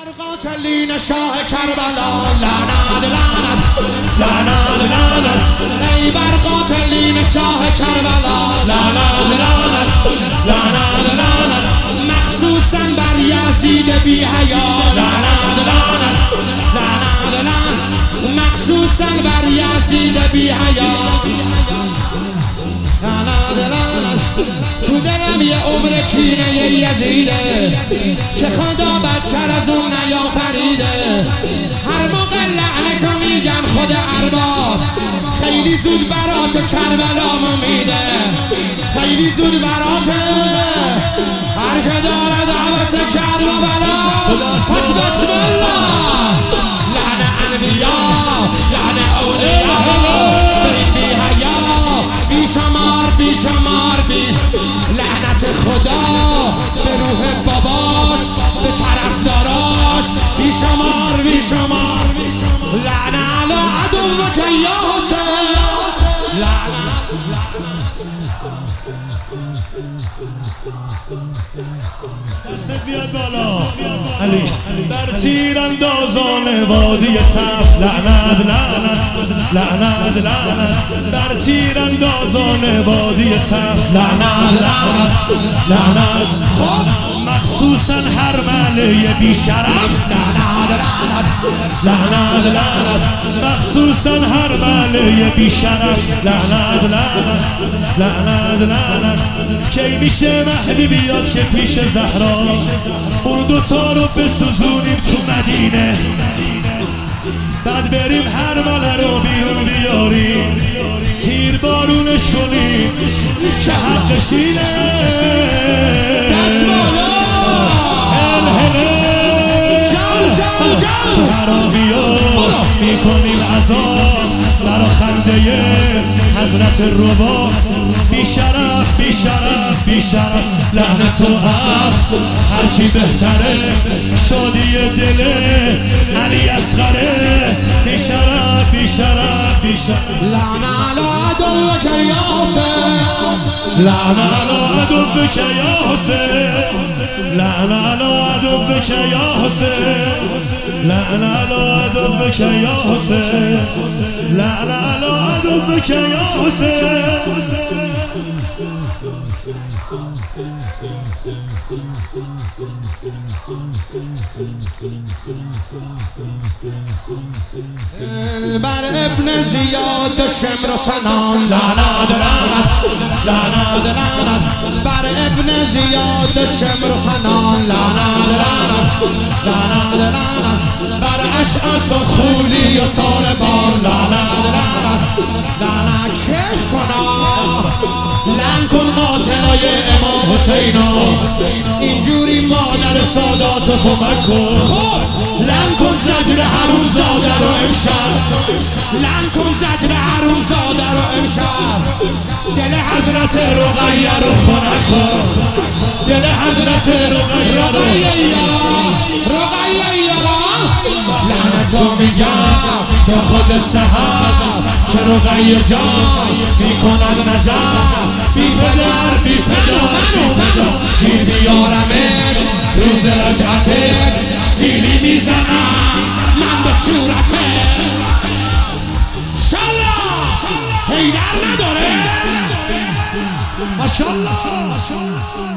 بر قاتلین شاه کربلا لعنت لعنت لعنت لعنت ای بر قاتلین شاه کربلا لعنت لعنت لعنت لعنت مخصوصا بر یزید بی حیا لعنت لعنت لعنت لعنت مخصوصا بر یزید بی حیا لعنت لعنت تو دلم یه عمر کینه یزیده که خدا بدتر از اون نیافریده. هر موقع لعنشو میگم خود ارباب خیلی زود برات کربلامو میده، خیلی زود برات هر که داره دعوت کربلا پس بسم الله. لعنه انبیا لعنه اولیا بی حیا بیشمار بیشمار بیش لعنت خدا به روح باباش به طرفداراش بیشمار بیشمار. لعنه علی عدوک یا حسین دست بیاد بالا علی در تیراندازان وادی تف لعنت لعنت لعنت لعنت در تیراندازان وادی تف لعنت لعنت لعنت خب مخصوصا هر مله بی شرف لعنت لعنت لعنت مخصوصا هر مله بی شرف لعنت لعنت لعنت لعنت کی میشه مهدی بیاد که پیش زهرا اون دوتا رو بسوزونیم تو مدینه، بعد بریم هر مله رو بیرون بیاریم تیر بارونش کنیم شهق شینه دست بالا تو حرامیو میکنیم عذاب برا خنده حضرت ربا بیشرف بیشرف بیشرف لعنت و حق هرچی بهتره شادی دل علی اصغره بیشرف بیشرف بیشرف. لعنه علی عدوک یا حسین لعنه علی عدوک یا حسین لعنه علی عدوک یا حسین لعنه علی عدوک یا حسین لعنه علی عدوک یا حسین. بر ابن زیاد شمر و سنان لعنت لعنت لعنت لعنت بر ابن زیاد شمر و سنان لعنت لعنت لعنت لعنت بر اشعث و خولی و ساربان لعنت لعنت لعنت کش کنا لعن کن قاتلای امام حسینو اینجوری مادر ساداتو کمک کن. لعن کن زجر حروم زاده رو امشب لعن کن زجر حروم زاده رو امشب دل حضرت رقیه رو خنک کن دل حضرت رقیه لعنتو میگم تا خود سحر که رقیه جان میکند نظر بی پدر بی پدر گیر بیارمت روز رجعتت سیلی میزنم من به صورتت شالله حیدر نداره ماشالله